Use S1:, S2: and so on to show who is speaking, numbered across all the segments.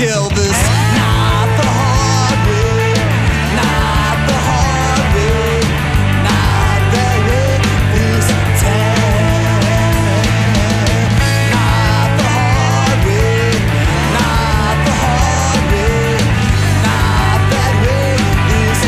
S1: Elvis. Not the hard way, not the hard way, not that way this time. Not the hard way, not the hard way, not that way this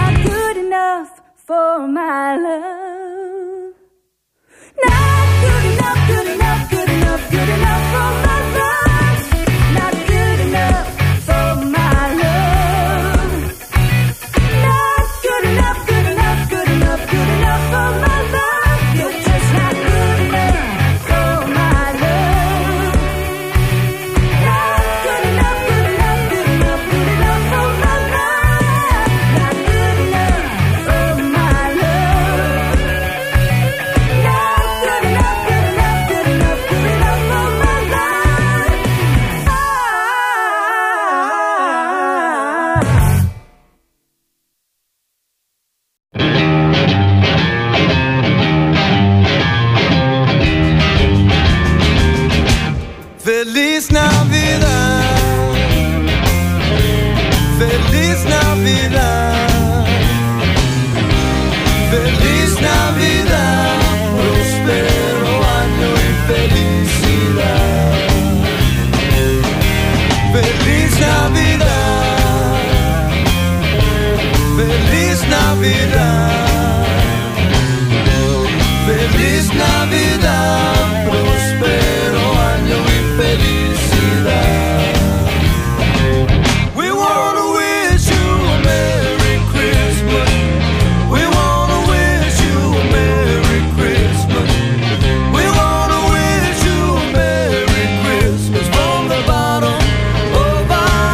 S2: for my love. Not good
S1: Feliz Navidad, Feliz Navidad, Feliz Navidad, próspero año y felicidad. Feliz Navidad, Feliz Navidad, Feliz Navidad, próspero año y felicidad. We wanna wish you a Merry Christmas. We wanna wish you a Merry Christmas. We wanna wish you a Merry Christmas from the bottom of our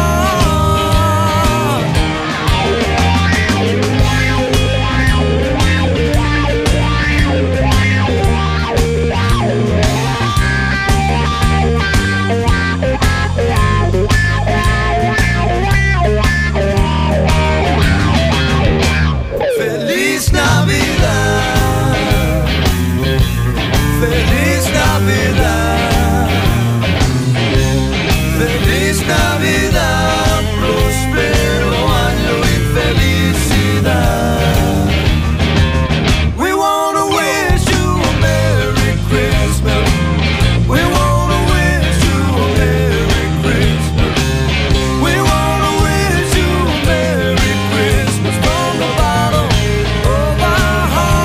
S1: heart. Feliz Navidad, Feliz Navidad, Feliz Navidad, próspero año y felicidad. We wanna wish you a Merry Christmas. We wanna wish you a Merry Christmas. We wanna wish you a Merry Christmas from the bottom of our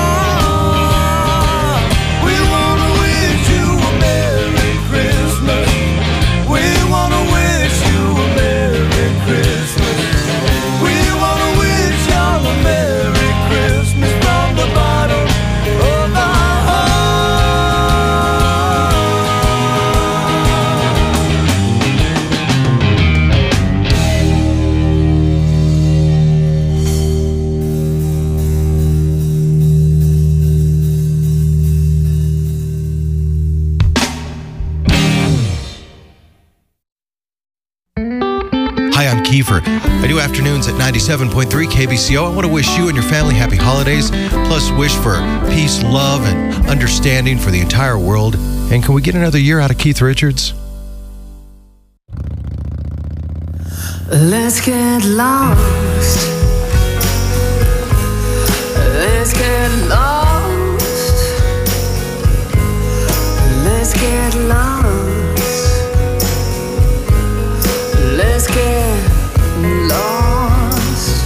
S1: heart. We wanna wish you a Merry Christmas. We wanna wish you a Merry Christmas. We wanna wish y'all a Merry Christmas from the bottom of our heart.
S2: Hi, I'm Kiefer. I do afternoons at 97.3 KBCO. I want to wish you and your family happy holidays, plus wish for peace, love, and understanding for the entire world. And can we get another year out of Keith Richards?
S3: Let's get lost. Let's get lost. Let's get lost. Let's get lost.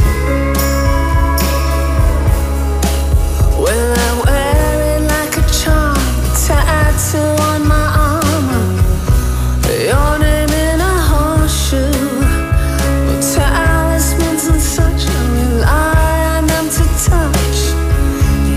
S3: Well, I wear it like a charm, tattoo on my armor. Your name in a horseshoe. Talismans and such, I rely on them to touch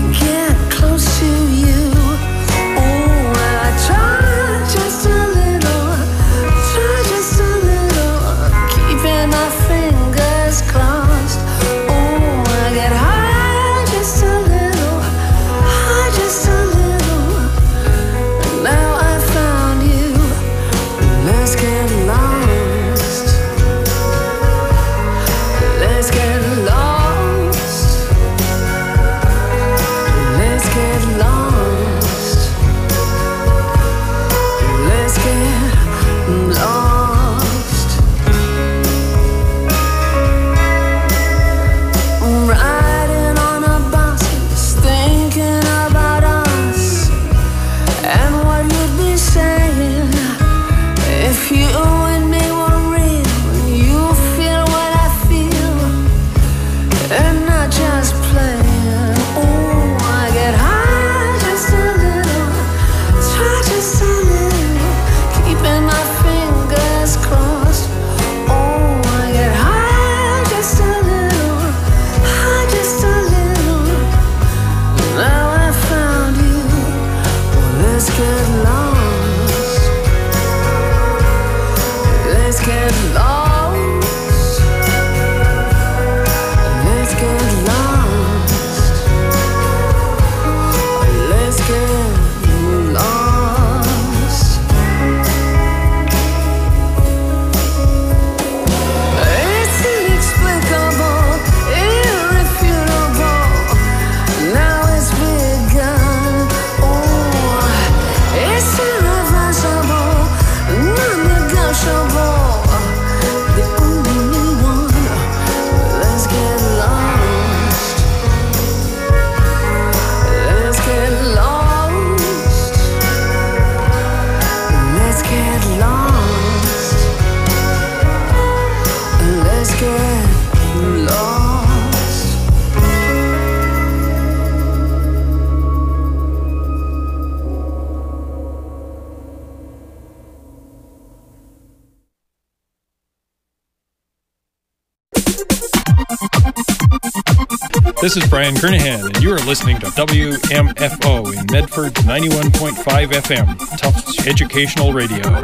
S4: This is Brian Kernahan, and you are listening to WMFO in Medford 91.5 FM, Tufts Educational Radio.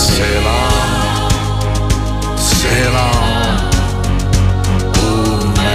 S1: Sail on, oh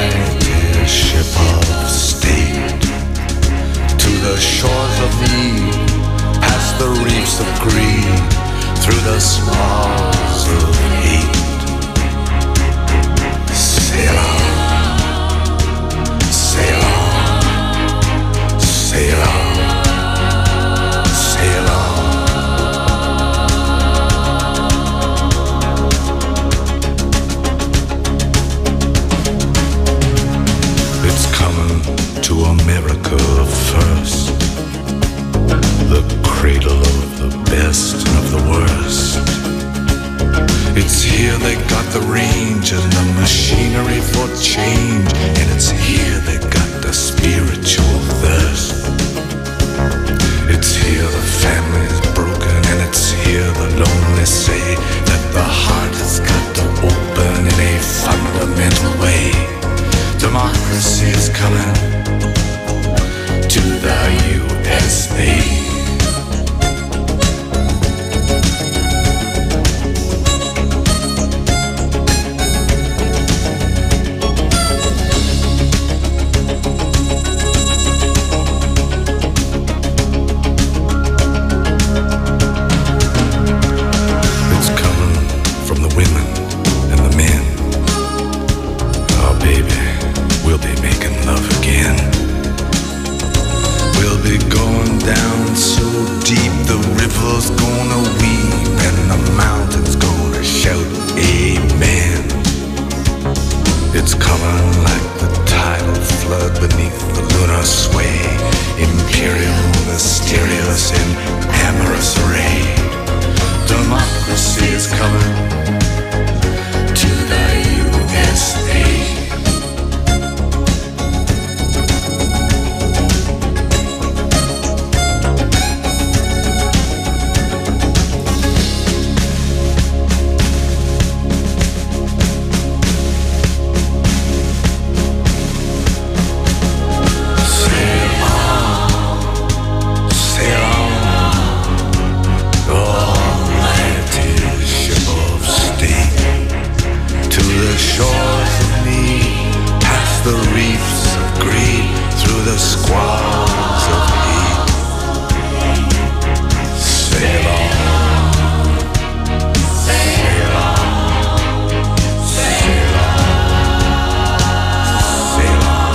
S1: the reefs of greed, through the squalls of heat. Sail on, sail on, sail on, sail on.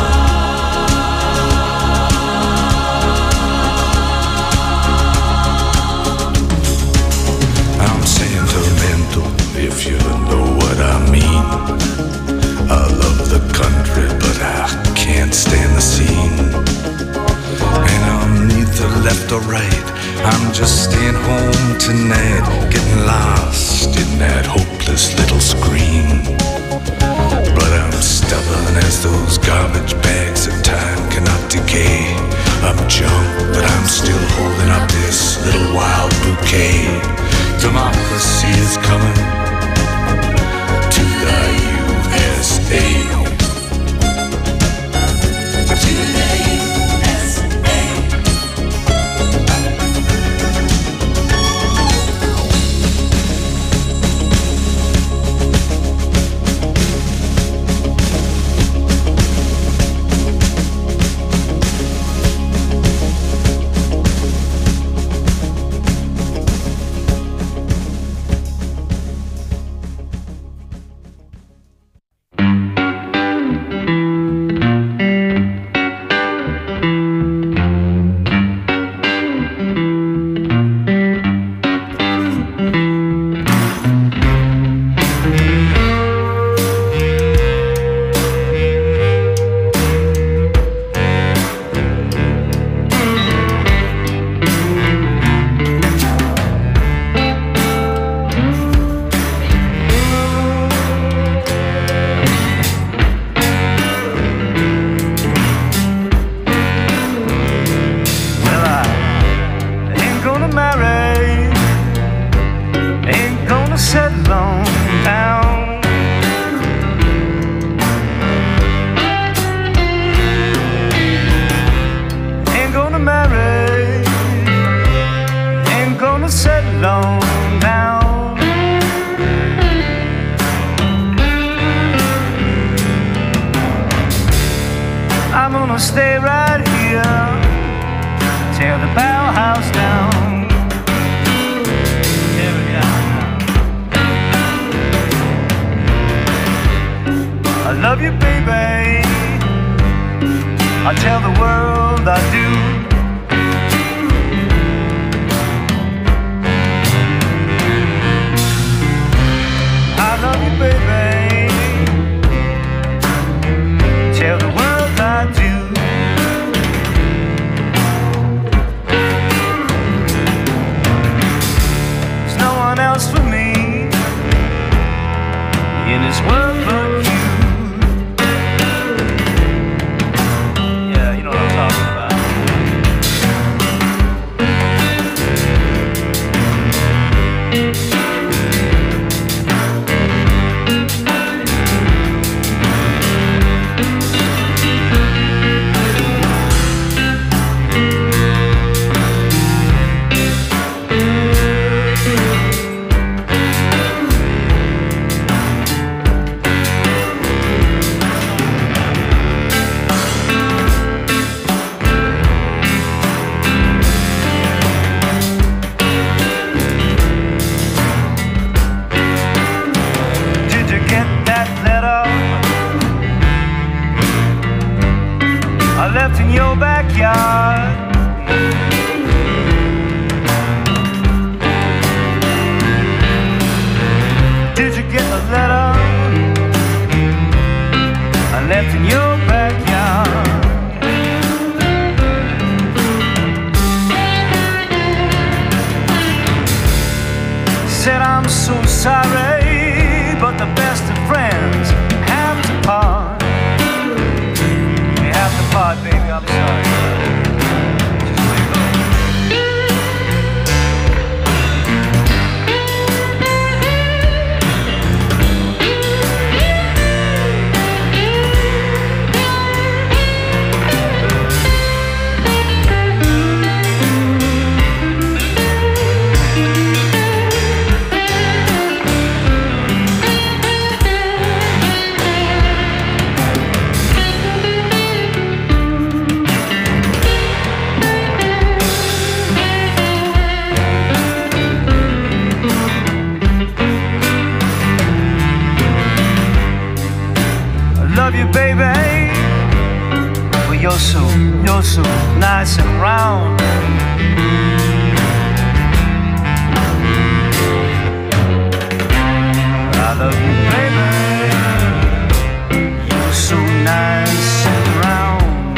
S1: I'm sentimental, if you know what I mean. I love the country, but I can't stand the scene. And I'm neither left or right, I'm just staying home tonight, getting lost in that hopeless little screen. But I'm stubborn as those garbage bags that time cannot decay. I'm junk, but I'm still holding up this little wild bouquet. Democracy is coming to the USA. You're so nice and round. I love you, baby. You're so nice and round.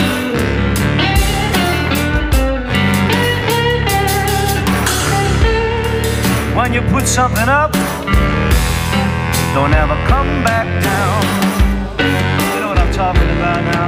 S1: When you put something up, don't ever come back down. You know what I'm talking about now.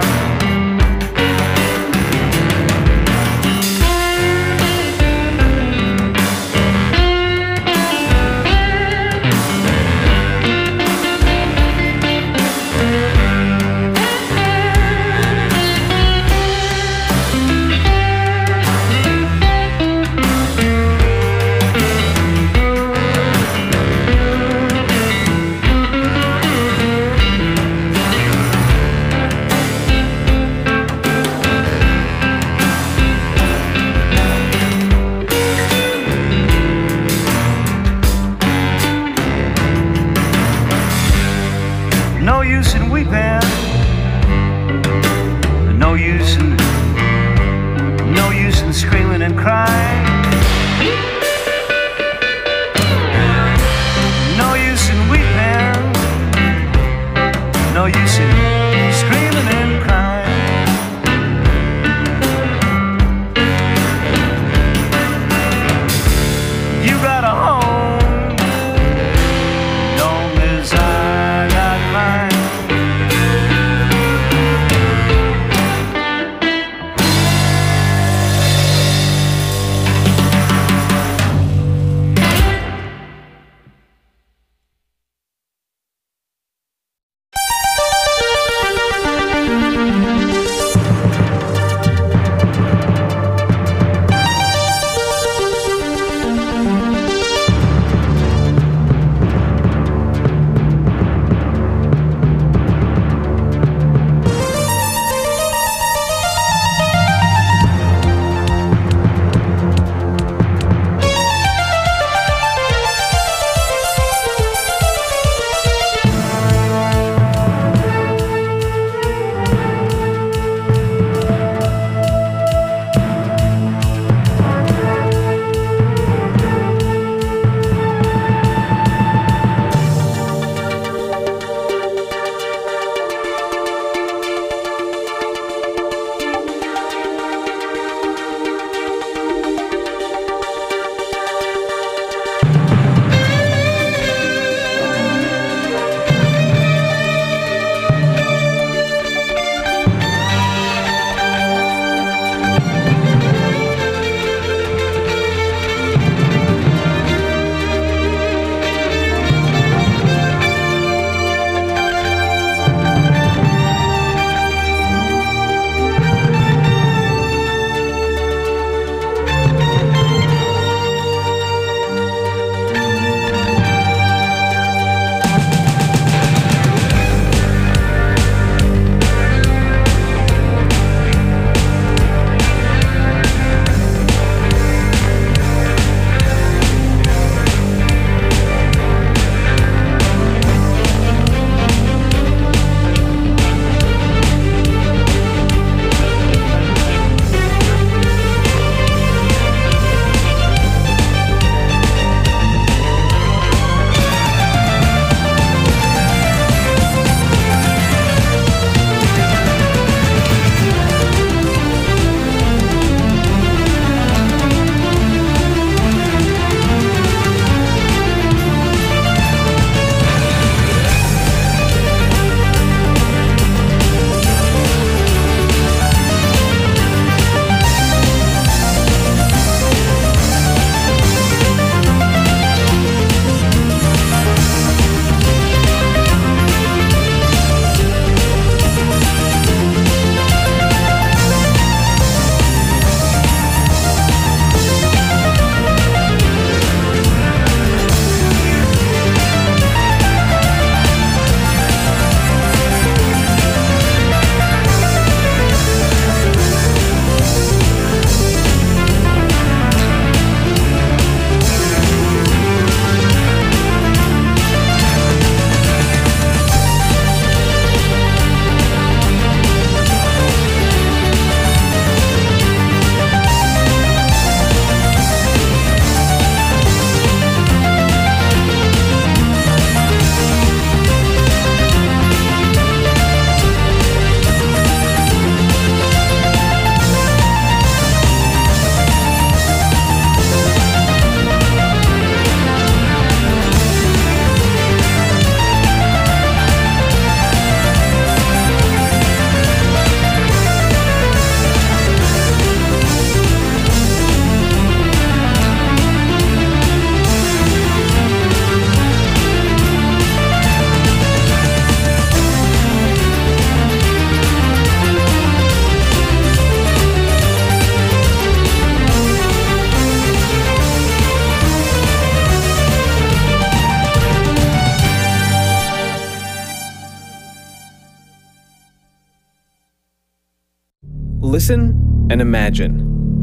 S5: Listen and imagine.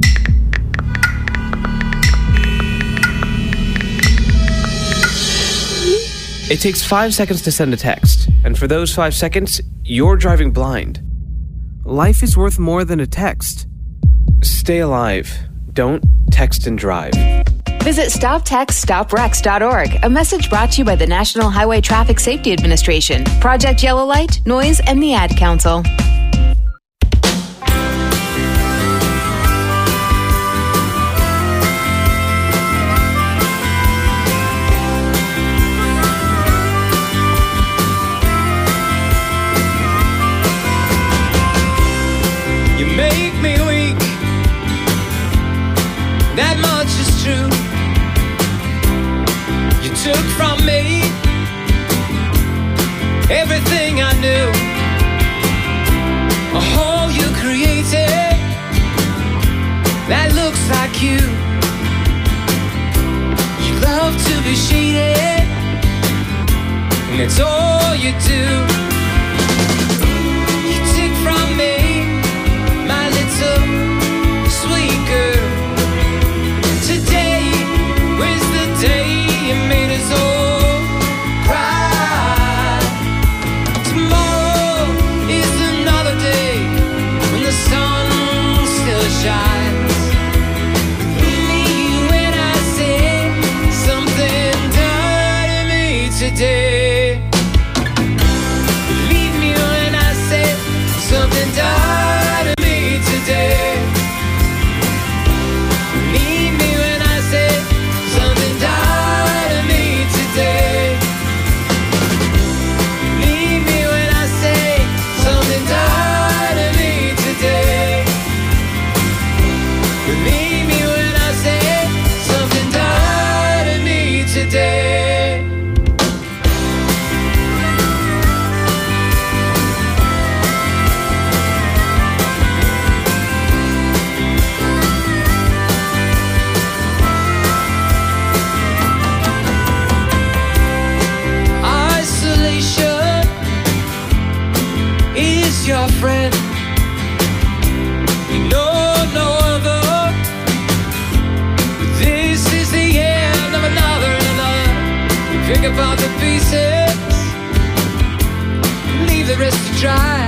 S5: It takes 5 seconds to send a text, and for those 5 seconds, you're driving blind. Life is worth more than a text. Stay alive. Don't text and drive.
S6: Visit StopTextStopWrecks.org, a message brought to you by the National Highway Traffic Safety Administration, Project Yellow Light, Noise, and the Ad Council.
S1: You make me weak, that much is true. You took from me everything I knew. A hole you created that looks like you. You love to be shaded, and that's all you do. You take from me my little sweet girl. Today was the day you made us all cry. Tomorrow is another day when the sun still shines. Believe me when I say something died in me today. Believe me when I say something died in me today. Believe me when I say something died in me today. Believe me when I say something died in me today. Believe me when I say something died in me today. Isolation is your friend. You know no other. But this is the end of another and another. You pick apart the pieces, leave the rest to dry.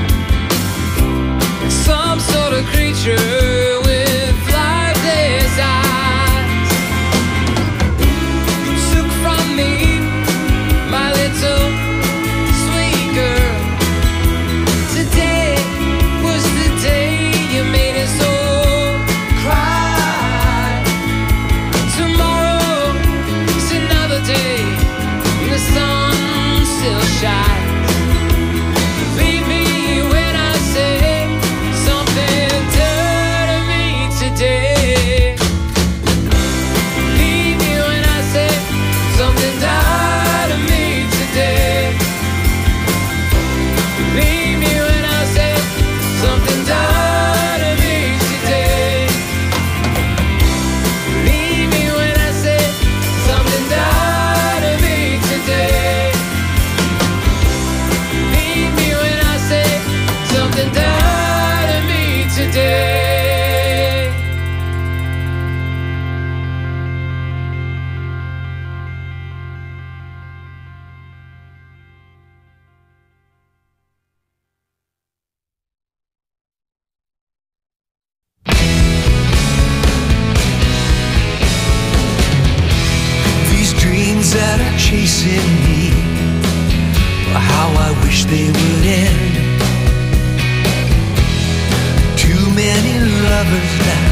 S1: Some sort of creature with lifeless eyes. You took from me my little sweet girl. Today was the day you made us all cry. Tomorrow is another day when the sun still shines. Believe me when I say something died in me today. Believe me when I say something died in me today. Believe me when I say something died in me today. Believe me when I say something died in me today. Believe me when I say something died in me today.
S7: These dreams that are chasing me, how I wish they would end. Too many lovers now,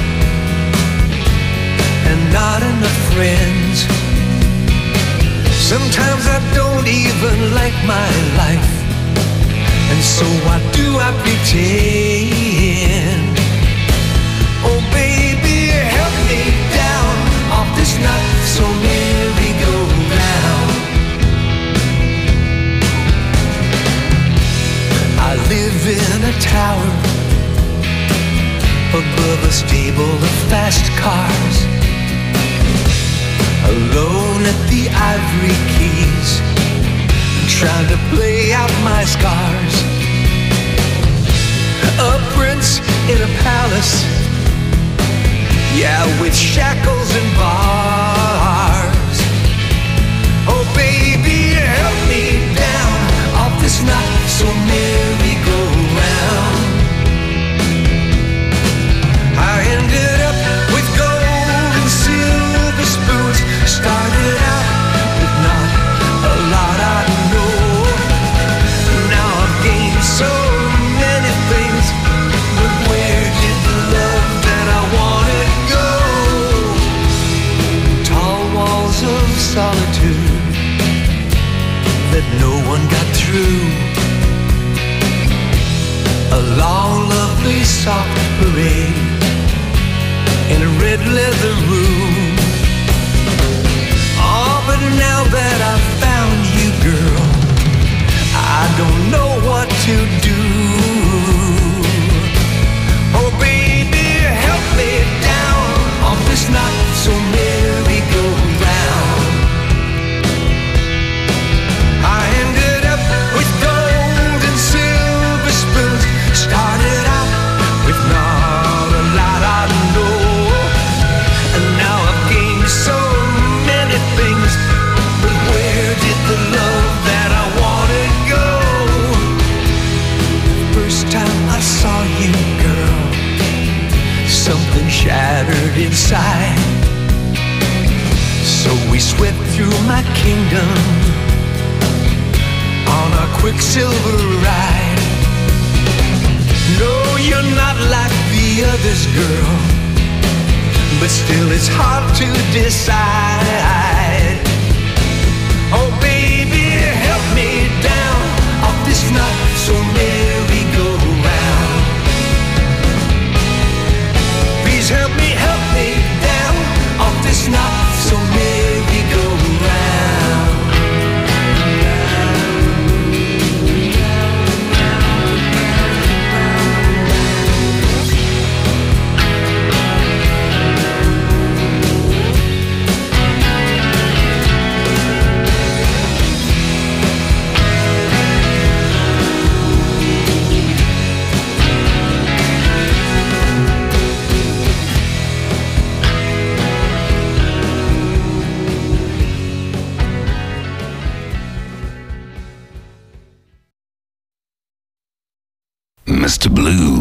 S7: and not enough friends. Sometimes I don't even like my life, and so why do I pretend? Oh baby, help me down off this not so merry-go-round. I live in a tower above a stable of fast cars, alone at the Ivory Keys, trying to play out my scars. A prince through a long, lovely, soft parade in a red leather room. Oh, but now that I've found you, girl, I don't know what to do. Oh, baby, help me down off this not so merry-go-round. I ended up with gold and silver spoons. Started out with not a lot I know, and now I've gained so many things. But where did the love that I wanted go? First time I saw you, girl, something shattered inside. So we swept through my kingdom on a quicksilver ride. No, you're not like the others, girl, but still it's hard to decide. Oh, baby, help me down off this not so merry-go-round. Please help me down off this not so merry-go-round.
S8: Mr. Blue.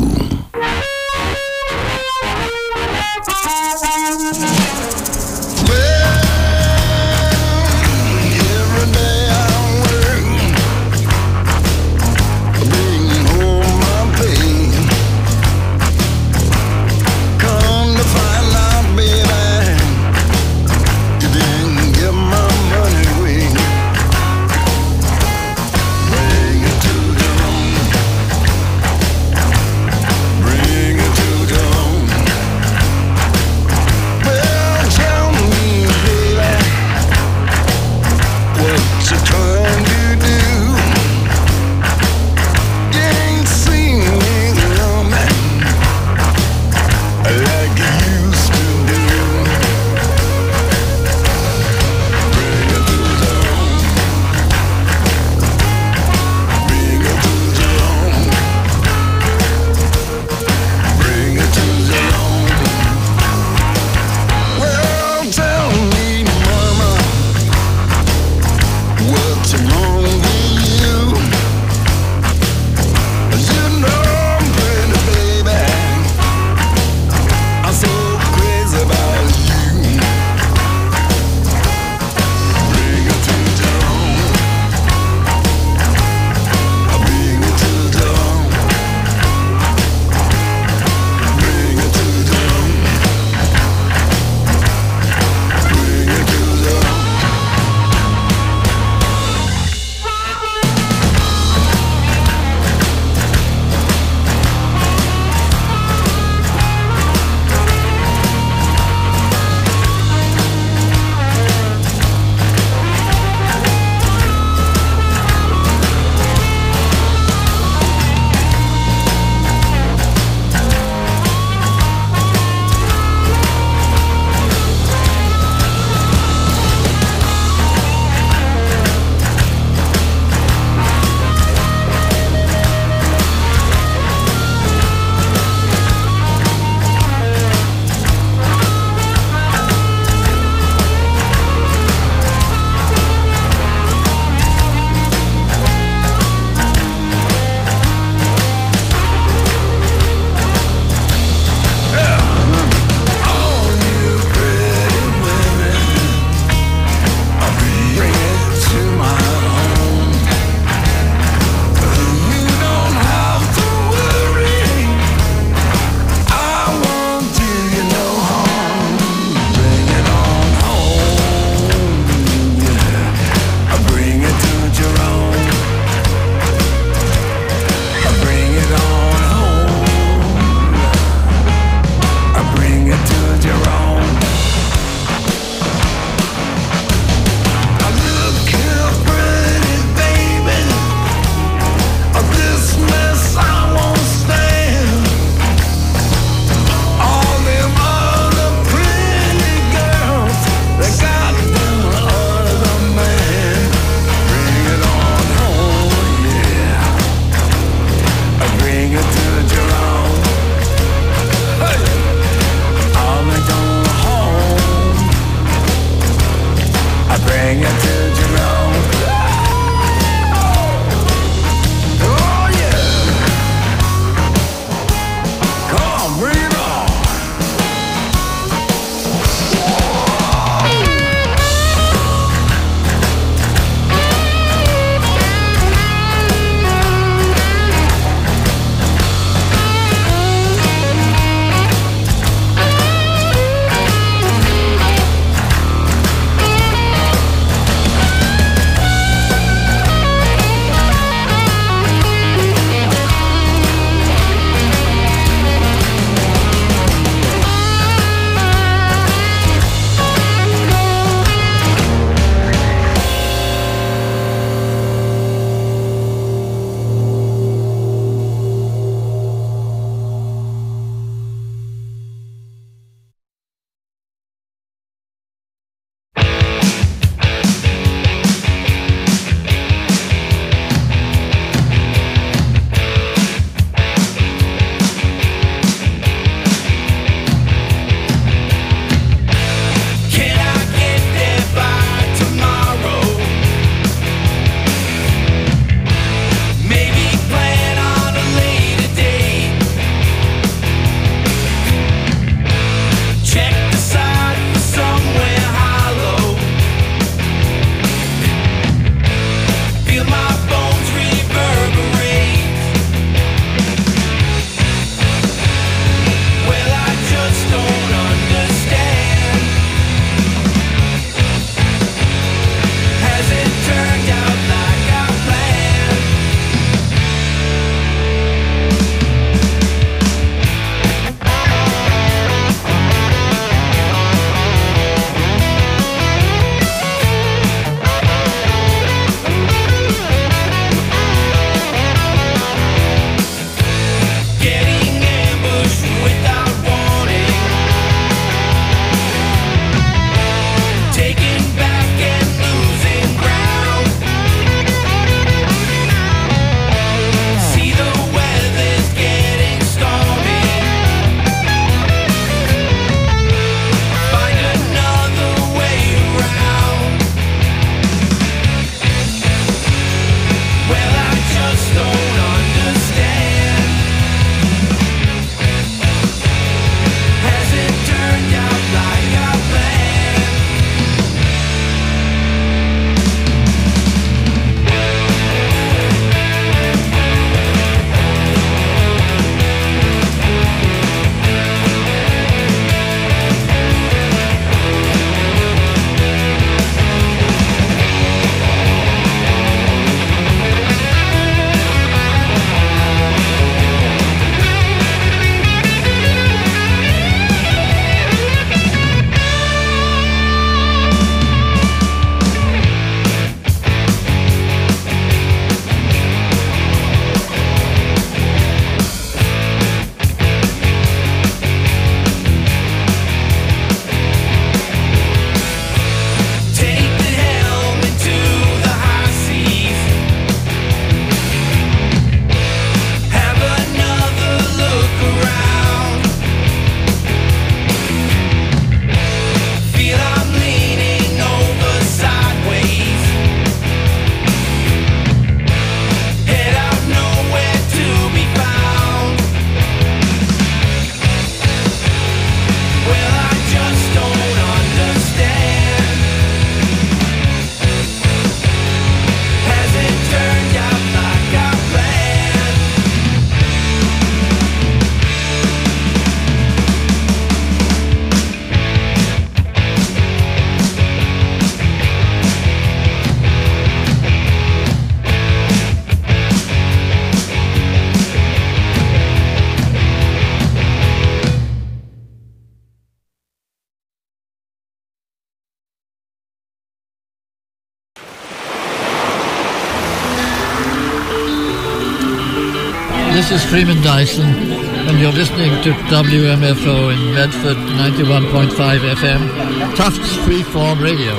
S9: is Freeman Dyson, and you're listening to WMFO in Medford 91.5 FM, Tufts Freeform Radio.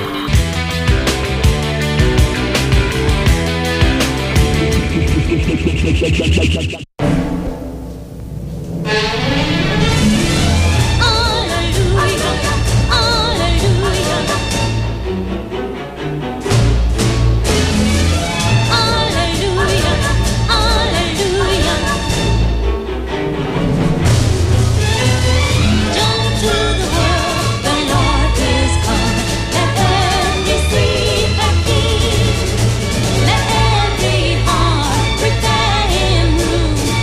S10: Let every heart prepare him room.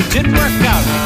S10: didn't work out.